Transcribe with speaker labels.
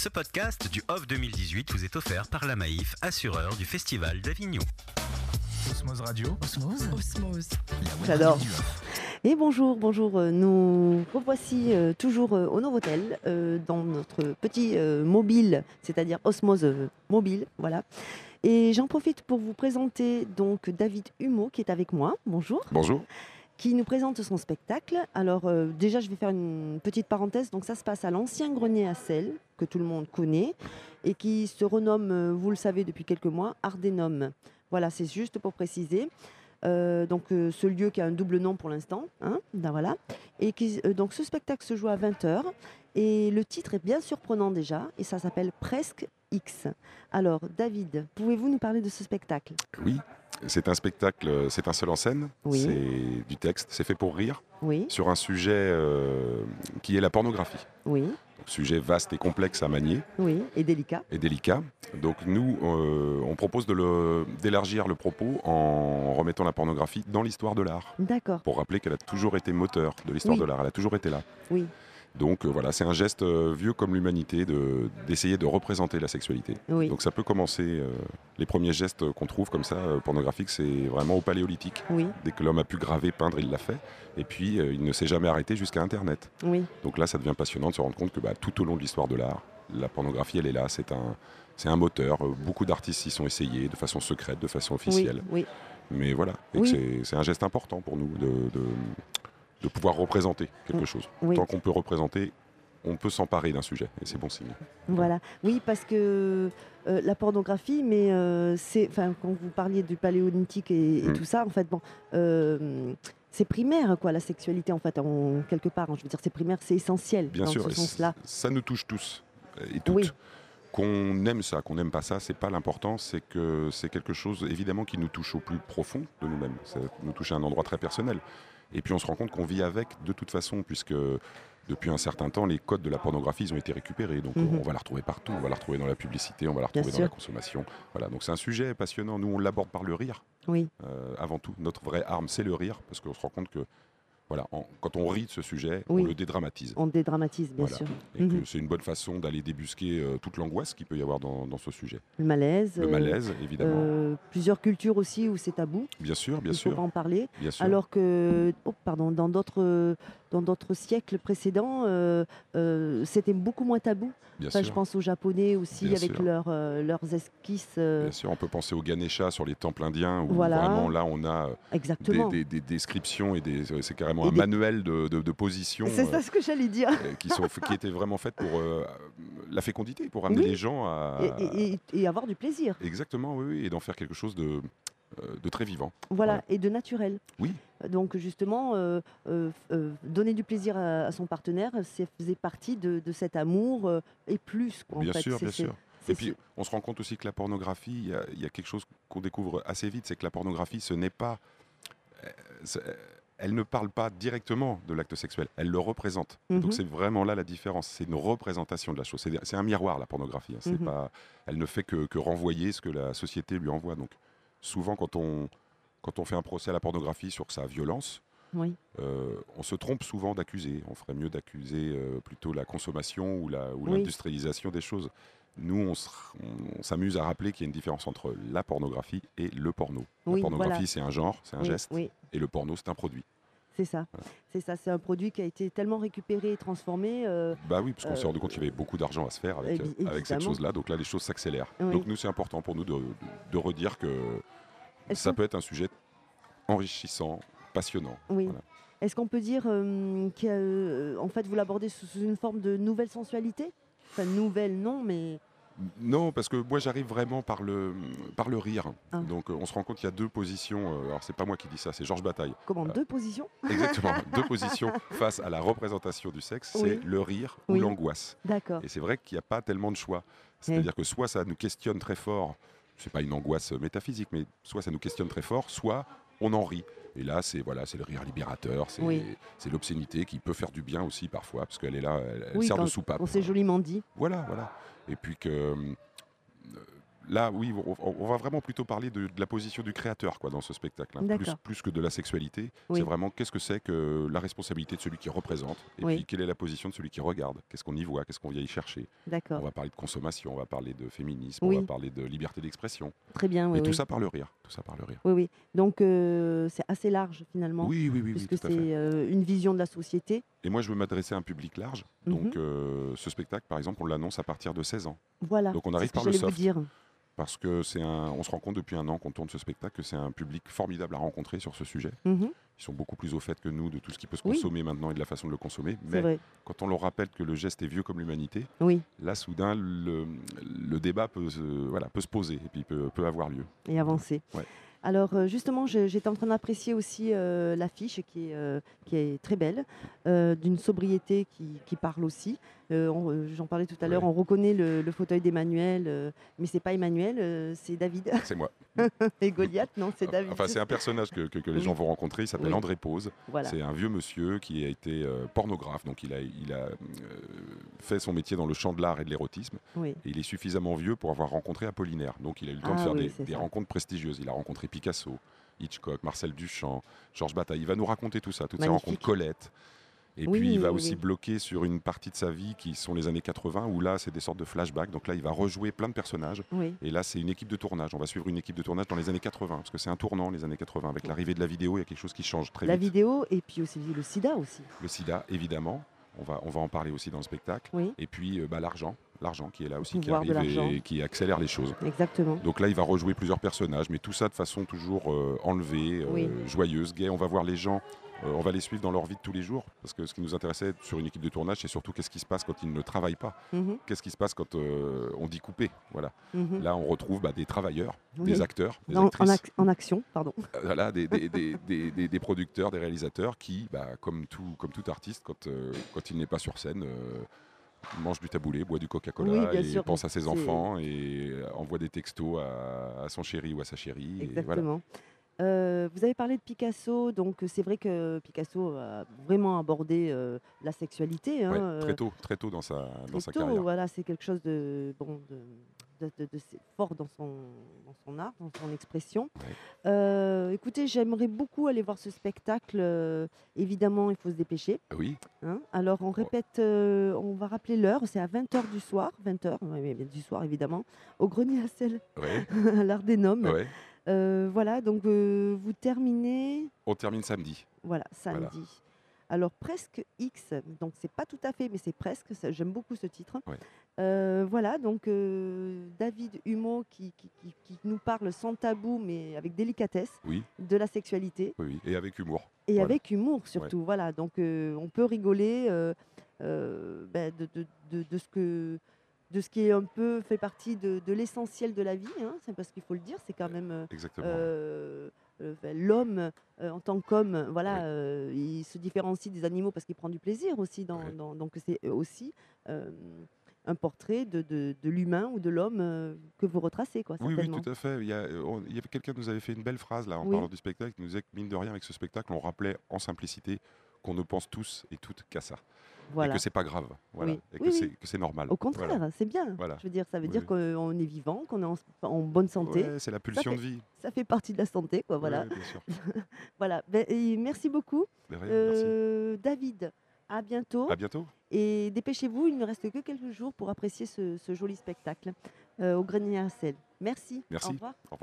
Speaker 1: Ce podcast du Off 2018 vous est offert par la Maïf, assureur du Festival d'Avignon.
Speaker 2: Osmose Radio.
Speaker 3: Osmose.
Speaker 2: La web
Speaker 4: J'adore.
Speaker 2: radio du Off.
Speaker 4: Et bonjour, nous revoici toujours au Novotel dans notre petit mobile, c'est-à-dire Osmose mobile, voilà. Et j'en profite pour vous présenter donc David Humeau qui est avec moi. Bonjour.
Speaker 5: Bonjour.
Speaker 4: Qui nous présente son spectacle. Alors déjà, je vais faire une petite parenthèse. Donc ça se passe à l'Ancien Grenier à Celles, que tout le monde connaît, et qui se renomme, vous le savez depuis quelques mois, Ardennum. Voilà, c'est juste pour préciser. Ce lieu qui a un double nom pour l'instant, hein, ben voilà. Et donc ce spectacle se joue à 20h et le titre est bien surprenant déjà et ça s'appelle Presque X. Alors David, pouvez-vous nous parler de ce spectacle ?
Speaker 5: Oui, c'est un spectacle, c'est un seul en scène,
Speaker 4: Oui.
Speaker 5: c'est du texte, c'est fait pour rire,
Speaker 4: Oui,
Speaker 5: sur un sujet qui est la pornographie.
Speaker 4: oui,
Speaker 5: Donc, sujet vaste et complexe à manier
Speaker 4: oui, et délicat.
Speaker 5: et délicat. Donc nous, on propose d'élargir le propos en remettant la pornographie dans l'histoire de l'art,
Speaker 4: D'accord,
Speaker 5: pour rappeler qu'elle a toujours été moteur de l'histoire
Speaker 4: Oui.
Speaker 5: de l'art, elle a toujours été là.
Speaker 4: oui,
Speaker 5: Donc voilà, c'est un geste vieux comme l'humanité d'essayer de représenter la sexualité.
Speaker 4: oui,
Speaker 5: Donc ça peut commencer, les premiers gestes qu'on trouve comme ça, pornographiques, c'est vraiment au paléolithique.
Speaker 4: oui,
Speaker 5: Dès que l'homme a pu graver, peindre, il l'a fait. Et puis il ne s'est jamais arrêté jusqu'à Internet.
Speaker 4: oui,
Speaker 5: Donc là, ça devient passionnant de se rendre compte que tout au long de l'histoire de l'art, la pornographie, elle est là, c'est un moteur. Beaucoup d'artistes s'y sont essayés de façon secrète, de façon
Speaker 4: oui,
Speaker 5: officielle.
Speaker 4: oui,
Speaker 5: Mais voilà, et
Speaker 4: Oui.
Speaker 5: que c'est un geste important pour nous de pouvoir représenter quelque chose.
Speaker 4: oui.
Speaker 5: Tant qu'on peut représenter, on peut s'emparer d'un sujet, et c'est bon signe.
Speaker 4: Voilà, oui, parce que la pornographie, mais quand vous parliez du paléolithique et tout ça, en fait, c'est primaire, quoi, la sexualité, en fait, quelque part. Je veux dire, c'est primaire, c'est essentiel
Speaker 5: Bien
Speaker 4: dans
Speaker 5: sûr,
Speaker 4: ce
Speaker 5: et
Speaker 4: sens-là.
Speaker 5: ça nous touche tous et toutes.
Speaker 4: Oui.
Speaker 5: Qu'on aime ça, qu'on n'aime pas ça, c'est pas l'important, c'est que c'est quelque chose évidemment qui nous touche au plus profond de nous-mêmes. Ça nous touche à un endroit très personnel. Et puis on se rend compte qu'on vit avec de toute façon, puisque depuis un certain temps, les codes de la pornographie ils ont été récupérés. Donc on va la retrouver partout, on va la retrouver dans la publicité, on va la retrouver dans
Speaker 4: sûr.
Speaker 5: la consommation. Voilà, donc c'est un sujet passionnant. Nous on l'aborde par le rire.
Speaker 4: Oui,
Speaker 5: Avant tout, notre vraie arme c'est le rire, parce qu'on se rend compte que voilà, quand on rit de ce sujet,
Speaker 4: Oui.
Speaker 5: on le dédramatise.
Speaker 4: on dédramatise, bien
Speaker 5: Voilà.
Speaker 4: sûr.
Speaker 5: Et que c'est une bonne façon d'aller débusquer toute l'angoisse qu'il peut y avoir dans ce sujet.
Speaker 4: Le malaise.
Speaker 5: Le malaise, évidemment.
Speaker 4: Plusieurs cultures aussi où c'est tabou.
Speaker 5: Bien sûr, bien
Speaker 4: Il ne faut
Speaker 5: sûr.
Speaker 4: pas en parler.
Speaker 5: Bien sûr.
Speaker 4: Alors que, dans d'autres siècles précédents, c'était beaucoup moins tabou.
Speaker 5: Bien
Speaker 4: Enfin,
Speaker 5: sûr.
Speaker 4: je pense aux Japonais aussi,
Speaker 5: Bien
Speaker 4: avec
Speaker 5: sûr.
Speaker 4: leurs esquisses.
Speaker 5: Bien sûr, on peut penser au Ganesha sur les temples indiens, où
Speaker 4: Voilà.
Speaker 5: vraiment là on a
Speaker 4: Exactement.
Speaker 5: des descriptions et c'est carrément
Speaker 4: Et
Speaker 5: un
Speaker 4: des-
Speaker 5: manuel de position
Speaker 4: C'est ça ce que j'allais dire.
Speaker 5: qui étaient vraiment faites pour la fécondité, pour amener
Speaker 4: Oui.
Speaker 5: les gens à...
Speaker 4: Et avoir du plaisir.
Speaker 5: Exactement, oui, et d'en faire quelque chose de très vivant.
Speaker 4: Voilà, et de naturel.
Speaker 5: Oui.
Speaker 4: Donc justement, donner du plaisir à son partenaire, c'est faisait partie de cet amour et plus. Quoi, en
Speaker 5: Bien
Speaker 4: fait.
Speaker 5: sûr, bien sûr.
Speaker 4: c'est-
Speaker 5: Et puis, on se rend compte aussi que la pornographie, il y a quelque chose qu'on découvre assez vite, c'est que la pornographie, ce n'est pas... Elle ne parle pas directement de l'acte sexuel, elle le représente.
Speaker 4: Mhm.
Speaker 5: Donc c'est vraiment là la différence, c'est une représentation de la chose. C'est un miroir, la pornographie. Hein. C'est pas, elle ne fait que renvoyer ce que la société lui envoie. Donc souvent, quand on fait un procès à la pornographie sur sa violence,
Speaker 4: Oui,
Speaker 5: on se trompe souvent d'accuser. On ferait mieux d'accuser plutôt la consommation ou
Speaker 4: Oui.
Speaker 5: l'industrialisation des choses. Nous, on s'amuse à rappeler qu'il y a une différence entre la pornographie et le porno.
Speaker 4: Oui,
Speaker 5: La pornographie,
Speaker 4: voilà.
Speaker 5: c'est un genre, c'est un
Speaker 4: oui,
Speaker 5: geste,
Speaker 4: oui,
Speaker 5: et le porno, c'est un produit.
Speaker 4: c'est ça. C'est ça. C'est un produit qui a été tellement récupéré et transformé.
Speaker 5: Bah oui, parce qu'on s'est rendu compte qu'il y avait beaucoup d'argent à se faire avec cette
Speaker 4: évidemment.
Speaker 5: chose-là. Donc là, les choses s'accélèrent.
Speaker 4: Oui.
Speaker 5: Donc nous, c'est important pour nous de redire que
Speaker 4: Est-ce
Speaker 5: ça
Speaker 4: qu'on-
Speaker 5: peut être un sujet enrichissant, passionnant.
Speaker 4: Oui.
Speaker 5: Voilà.
Speaker 4: Est-ce qu'on peut dire qu'en fait, vous l'abordez sous une forme de nouvelle sensualité ? Enfin, nouvelle, non, mais...
Speaker 5: Non, parce que moi j'arrive vraiment par le rire.
Speaker 4: Ah.
Speaker 5: Donc on se rend compte qu'il y a deux positions. Alors c'est pas moi qui dis ça, c'est Georges Bataille.
Speaker 4: Comment, deux positions ?
Speaker 5: Exactement, deux positions face à la représentation du sexe,
Speaker 4: Oui.
Speaker 5: c'est le rire
Speaker 4: Oui.
Speaker 5: ou l'angoisse.
Speaker 4: D'accord.
Speaker 5: Et c'est vrai qu'il n'y a pas tellement de choix. C'est-à-dire que soit ça nous questionne très fort, c'est pas une angoisse métaphysique, mais soit ça nous questionne très fort, soit on en rit. Et là, c'est le rire libérateur, c'est
Speaker 4: Oui.
Speaker 5: c'est l'obscénité qui peut faire du bien aussi parfois, parce qu'elle est là, elle
Speaker 4: Oui,
Speaker 5: sert de
Speaker 4: quand
Speaker 5: soupape.
Speaker 4: on s'est joliment dit.
Speaker 5: Voilà, voilà. Et puis que là, oui, on va vraiment plutôt parler de la position du créateur quoi, dans ce spectacle, hein.
Speaker 4: D'accord.
Speaker 5: Plus que de la sexualité.
Speaker 4: Oui.
Speaker 5: C'est vraiment qu'est-ce que c'est que la responsabilité de celui qui représente et
Speaker 4: Oui.
Speaker 5: puis quelle est la position de celui qui regarde. Qu'est-ce qu'on y voit, qu'est-ce qu'on vient y chercher. On
Speaker 4: D'accord.
Speaker 5: va parler de consommation, on va parler de féminisme, on
Speaker 4: Oui.
Speaker 5: va parler de liberté d'expression.
Speaker 4: Très bien, oui.
Speaker 5: Et tout
Speaker 4: oui.
Speaker 5: ça par le rire. Tout ça par le rire.
Speaker 4: Oui, oui. Donc c'est assez large finalement,
Speaker 5: Oui, oui, oui, oui,
Speaker 4: puisque
Speaker 5: tout à fait.
Speaker 4: c'est une vision de la société.
Speaker 5: Et moi, je veux m'adresser à un public large. Donc, ce spectacle, par exemple, on l'annonce à partir de 16 ans.
Speaker 4: Voilà.
Speaker 5: Donc, on
Speaker 4: c'est
Speaker 5: arrive
Speaker 4: ce que
Speaker 5: par le
Speaker 4: j'allais vous
Speaker 5: soft.
Speaker 4: dire.
Speaker 5: Parce que on se rend compte depuis un an qu'on tourne ce spectacle que c'est un public formidable à rencontrer sur ce sujet.
Speaker 4: Mhm.
Speaker 5: Ils sont beaucoup plus au fait que nous de tout ce qui peut se
Speaker 4: Oui.
Speaker 5: consommer maintenant et de la façon de le consommer.
Speaker 4: C'est
Speaker 5: Mais
Speaker 4: vrai.
Speaker 5: quand on leur rappelle que le geste est vieux comme l'humanité,
Speaker 4: Oui.
Speaker 5: là, soudain, le débat peut se poser et puis peut avoir lieu.
Speaker 4: Et avancer.
Speaker 5: Ouais.
Speaker 4: Alors justement, j'étais en train d'apprécier aussi l'affiche qui est très belle, d'une sobriété qui parle aussi. J'en parlais tout à l'heure,
Speaker 5: Ouais.
Speaker 4: on reconnaît le fauteuil d'Emmanuel, mais c'est pas Emmanuel, c'est David.
Speaker 5: C'est moi.
Speaker 4: Et Goliath, non, c'est David.
Speaker 5: Enfin, c'est un personnage que les
Speaker 4: Oui.
Speaker 5: gens vont rencontrer. Il s'appelle
Speaker 4: Oui.
Speaker 5: André Pose.
Speaker 4: Voilà.
Speaker 5: C'est un vieux monsieur qui a été pornographe. Donc, il a fait son métier dans le champ de l'art et de l'érotisme.
Speaker 4: Oui.
Speaker 5: Et il est suffisamment vieux pour avoir rencontré Apollinaire. Donc, il a eu le temps de
Speaker 4: Ah
Speaker 5: faire
Speaker 4: oui, c'est
Speaker 5: des
Speaker 4: ça.
Speaker 5: rencontres prestigieuses. Il a rencontré Picasso, Hitchcock, Marcel Duchamp, Georges Bataille. Il va nous raconter tout ça, toutes ces
Speaker 4: Magnifique.
Speaker 5: rencontres. Colette. Et
Speaker 4: Oui,
Speaker 5: puis, il va
Speaker 4: oui,
Speaker 5: aussi
Speaker 4: oui.
Speaker 5: bloquer sur une partie de sa vie qui sont les années 80, où là, c'est des sortes de flashbacks. Donc là, il va rejouer plein de personnages.
Speaker 4: Oui.
Speaker 5: Et là, c'est une équipe de tournage. On va suivre une équipe de tournage dans les années 80, parce que c'est un tournant, les années 80. Avec l'arrivée de la vidéo, il y a quelque chose qui change très
Speaker 4: La
Speaker 5: vite.
Speaker 4: vidéo et puis aussi le sida aussi.
Speaker 5: Le sida, évidemment. On va en parler aussi dans le spectacle.
Speaker 4: Oui,
Speaker 5: Et puis, l'argent qui est là aussi, qui
Speaker 4: pouvoir de
Speaker 5: arrive
Speaker 4: l'argent.
Speaker 5: et qui accélère les choses.
Speaker 4: exactement.
Speaker 5: Donc là, il va rejouer plusieurs personnages, mais tout ça de façon toujours enlevée,
Speaker 4: Oui.
Speaker 5: joyeuse, gaie. On va voir les gens, on va les suivre dans leur vie de tous les jours. Parce que ce qui nous intéressait sur une équipe de tournage, c'est surtout qu'est-ce qui se passe quand ils ne travaillent pas.
Speaker 4: Mhm,
Speaker 5: Qu'est-ce qui se passe quand on dit couper. Voilà.
Speaker 4: mhm.
Speaker 5: Là, on retrouve des travailleurs,
Speaker 4: Oui.
Speaker 5: des acteurs, des
Speaker 4: En
Speaker 5: actrices.
Speaker 4: en action, pardon.
Speaker 5: Voilà, des producteurs, des réalisateurs qui, comme tout artiste, quand il n'est pas sur scène, mange du taboulé, boit du Coca-Cola
Speaker 4: Oui, bien
Speaker 5: et
Speaker 4: sûr,
Speaker 5: pense à ses
Speaker 4: c'est-
Speaker 5: enfants et envoie des textos à son chéri ou à sa chérie. Et voilà.
Speaker 4: Exactement. Vous avez parlé de Picasso, donc c'est vrai que Picasso a vraiment abordé la sexualité. Hein,
Speaker 5: Ouais, très tôt dans sa
Speaker 4: très tôt,
Speaker 5: carrière.
Speaker 4: voilà, c'est quelque chose de fort dans son art, dans son expression. Écoutez, j'aimerais beaucoup aller voir ce spectacle. Évidemment, il faut se dépêcher.
Speaker 5: Ah oui,
Speaker 4: Hein. Alors, on répète, on va rappeler l'heure, c'est à 20h du soir, 20h du soir évidemment, au Grenier à Sel,
Speaker 5: ouais,
Speaker 4: à l'Ardénum.
Speaker 5: ouais.
Speaker 4: Voilà, donc vous terminez,
Speaker 5: On termine samedi.
Speaker 4: voilà, samedi. Alors presque X, donc c'est pas tout à fait, mais c'est presque. J'aime beaucoup ce titre.
Speaker 5: Ouais.
Speaker 4: Voilà, donc David Humeau qui nous parle sans tabou, mais avec délicatesse,
Speaker 5: Oui,
Speaker 4: de la sexualité
Speaker 5: oui, et avec humour.
Speaker 4: et
Speaker 5: Voilà.
Speaker 4: avec humour surtout. Voilà, donc on peut rigoler de ce qui est un peu fait partie de l'essentiel de la vie. Hein, c'est parce qu'il faut le dire, c'est quand même
Speaker 5: Exactement.
Speaker 4: l'homme en tant qu'homme, voilà, il se différencie des animaux parce qu'il prend du plaisir aussi. Donc c'est aussi un portrait de l'humain ou de l'homme que vous retracez, quoi,
Speaker 5: Oui,
Speaker 4: certainement.
Speaker 5: tout à fait. Il y a quelqu'un qui nous avait fait une belle phrase là en
Speaker 4: Oui.
Speaker 5: parlant du spectacle. Il nous disait que mine de rien, avec ce spectacle, on rappelait en simplicité qu'on ne pense tous et toutes qu'à ça.
Speaker 4: Voilà.
Speaker 5: Et que c'est pas grave. Voilà.
Speaker 4: Oui.
Speaker 5: Et
Speaker 4: Oui, oui.
Speaker 5: que c'est normal.
Speaker 4: Au contraire,
Speaker 5: Voilà.
Speaker 4: c'est bien.
Speaker 5: Voilà.
Speaker 4: Je veux dire, ça veut
Speaker 5: Oui,
Speaker 4: dire
Speaker 5: oui.
Speaker 4: qu'on est vivant, qu'on est en bonne santé.
Speaker 5: Ouais, c'est la pulsion
Speaker 4: fait-
Speaker 5: de vie.
Speaker 4: Ça fait partie de la santé, quoi. Voilà.
Speaker 5: Ouais, bien sûr.
Speaker 4: Voilà. Et merci beaucoup,
Speaker 5: De rien, merci.
Speaker 4: David. À bientôt.
Speaker 5: À bientôt.
Speaker 4: Et dépêchez-vous, il ne reste que quelques jours pour apprécier ce joli spectacle au Grenier à Sel. Merci.
Speaker 5: Merci.
Speaker 4: Au revoir.
Speaker 5: Au revoir.